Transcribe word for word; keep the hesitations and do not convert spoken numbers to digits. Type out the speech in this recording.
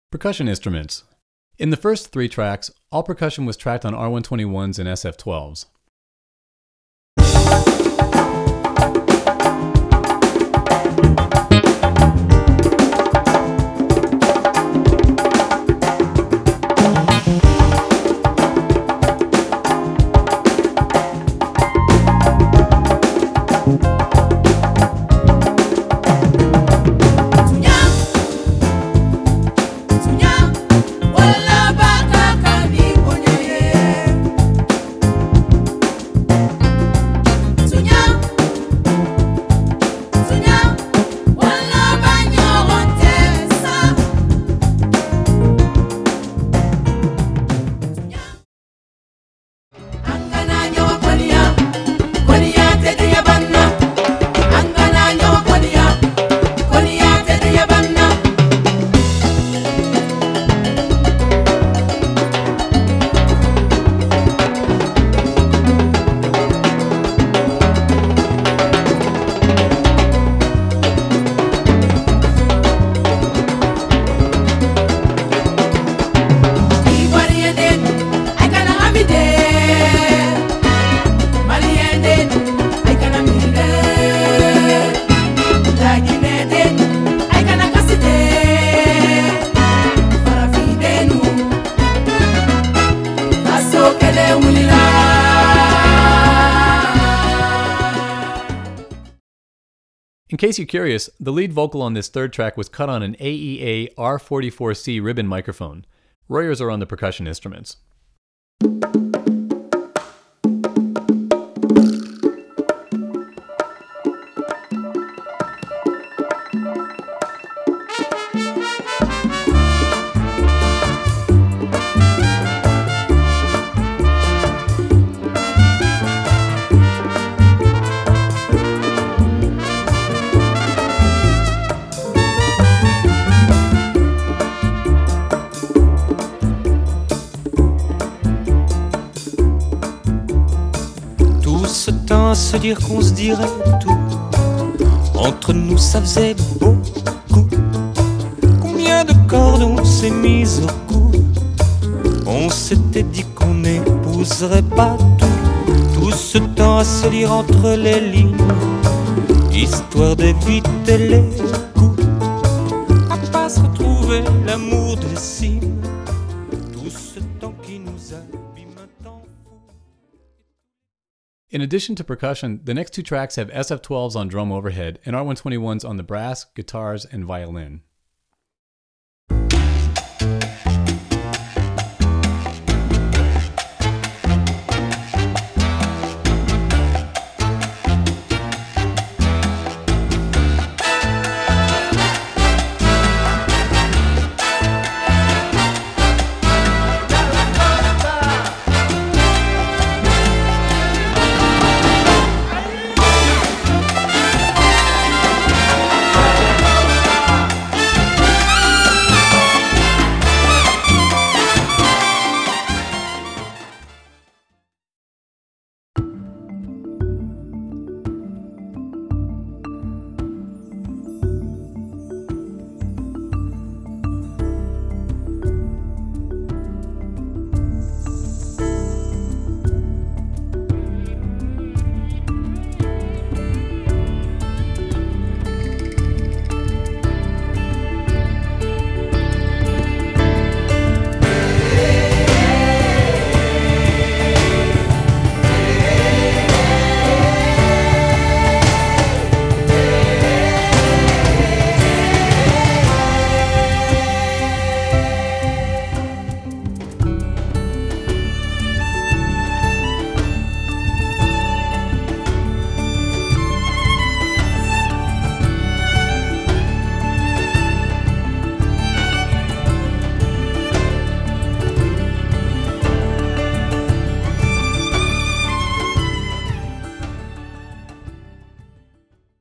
Percussion instruments. In the first three tracks, all percussion was tracked on R one twenty-ones and S F twelves. In case you're curious, the lead vocal on this third track was cut on an A E A R forty-four C ribbon microphone. Royers are on the percussion instruments. Ce temps à se dire qu'on se dirait tout. Entre nous ça faisait beaucoup. Combien de cordes on s'est mis au cou. On s'était dit qu'on n'épouserait pas tout. Tout ce temps à se lire entre les lignes, histoire d'éviter les coups. À pas se retrouver l'amour des cimes. Tout ce temps qui nous abîme un temps fou. In addition to percussion, the next two tracks have S F twelves on drum overhead and R one twenty-ones on the brass, guitars, and violin.